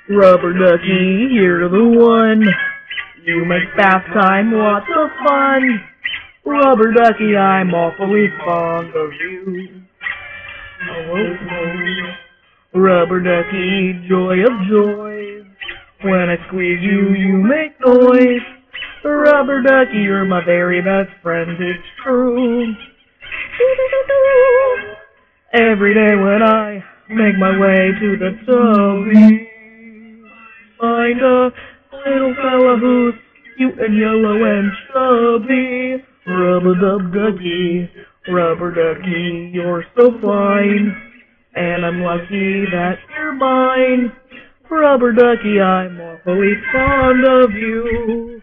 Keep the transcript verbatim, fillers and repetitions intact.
Rubber ducky, you're the one. You make bath time lots of fun. Rubber ducky, I'm awfully fond of you. Oh, oh, oh. Rubber ducky, joy of joys. When I squeeze you, you make noise. Rubber ducky, you're my very best friend, it's true. Every day when I make my way to the tubby, find a little fella who's cute and yellow and chubby. Rub-a-dub ducky, rubber ducky, you're so fine, and I'm lucky that you're mine. Rubber ducky, I'm awfully fond of you.